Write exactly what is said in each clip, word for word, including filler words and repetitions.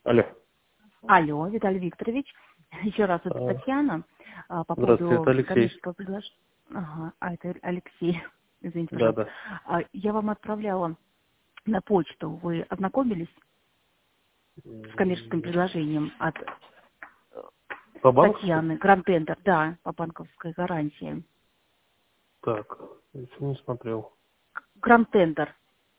Алло. Алло, Виталий Викторович. Еще раз, это А, Татьяна. А, по Здравствуйте, это поводу Алексей. коммерческого предложения. Ага, а это Алексей. Извините, Да, пожалуйста. да. А, я вам отправляла на почту. Вы ознакомились с коммерческим М, предложением от По банковской? Татьяны Гранд-Тендер? Да, по банковской гарантии. Так, еще не смотрел. Гранд-Тендер.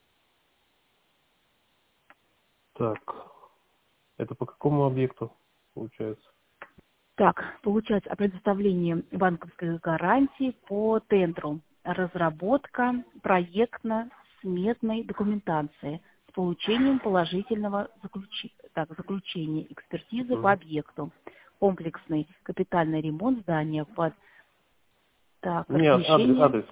Так, это по какому объекту получается? Так, получается о предоставлении банковской гарантии по тендеру. Разработка проектно-сметной документации с получением положительного заключи- так, заключения экспертизы по Мгм. объекту. Комплексный капитальный ремонт здания под так, Нет, адрес, размещение. адрес.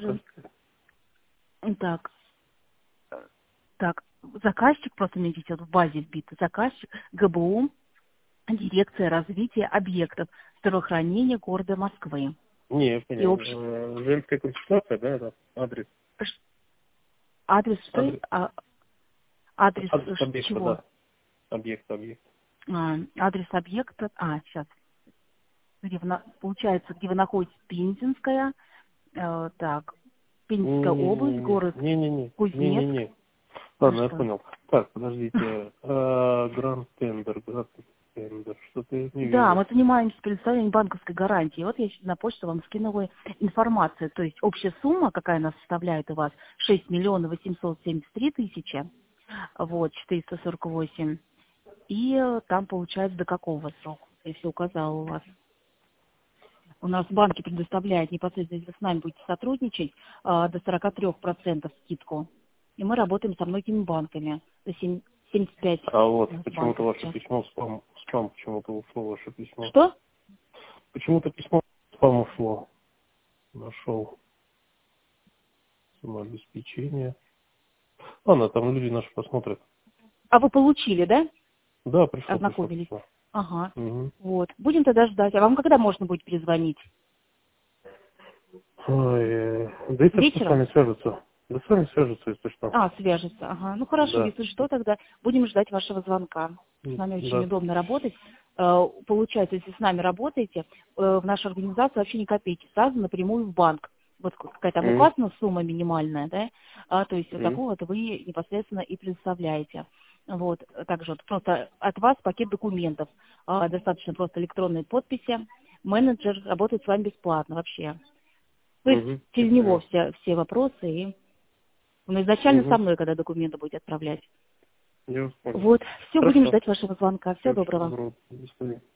Так, так, заказчик, просто имейте в виду, в базе вбит, заказчик ГБУ, дирекция развития объектов здравоохранения города Москвы. Не, я И понял. общий Э, Женская консультация, да, это адрес. ш- адрес что? Адрес, А, адрес адрес ш- объекта, чего? да. Объект, объект. А, адрес объекта. А, сейчас. Где вы на- получается, где вы находитесь, Пензенская. э, так, Пензенская область, город Не-не-не. Кузнецк. Не-не-не. А Ладно, я что? понял. Так, подождите. Э, Гранд Тендер, Гранд Тендер. Что-то я не Да, вижу. мы занимаемся предоставлением банковской гарантии. Вот я щас на почту вам скинула информацию. То есть общая сумма, какая она составляет у вас, шесть миллионов восемьсот семьдесят три тысячи, вот, четыреста сорок восемь. И э, там получается до какого срока, я все указала у вас. У нас банки предоставляют непосредственно, если вы с нами будете сотрудничать, э, до сорок три процента скидку. И мы работаем со многими банками. До семь- семьдесят пять А вот, у нас почему-то банков ваше сейчас. письмо в спам, в спам почему-то ушло, ваше письмо. Что? Почему-то письмо в спам ушло. Нашел самообеспечение. Ладно, там люди наши посмотрят. А вы получили, да? Да, пришло, пришло Ознакомились? письмо. Ага. Угу. Вот. Будем тогда ждать. А вам когда можно будет перезвонить? Ой, э, да если что, с Вечером? вами свяжутся. Да с вами свяжутся, если что. А, свяжется. Ага. Ну хорошо, Да. если что, тогда будем ждать вашего звонка. С М, нами очень Да. удобно работать. Э, Получается, если с нами работаете, э, в нашу организацию вообще не копейки, сразу напрямую в банк. Вот какая там М, указана сумма минимальная, да, а, то есть вот м, такую вот вы непосредственно и предоставляете. Вот, также вот просто от вас пакет документов, А, достаточно просто электронной подписи. Менеджер работает с вами бесплатно вообще. То есть мгм, я через него понял. все, все вопросы, и он изначально со Угу. мной, когда документы будете отправлять. Я вас понял. Вот, все, будем Хорошо. ждать вашего звонка. Всего Всего доброго. доброго. До свидания.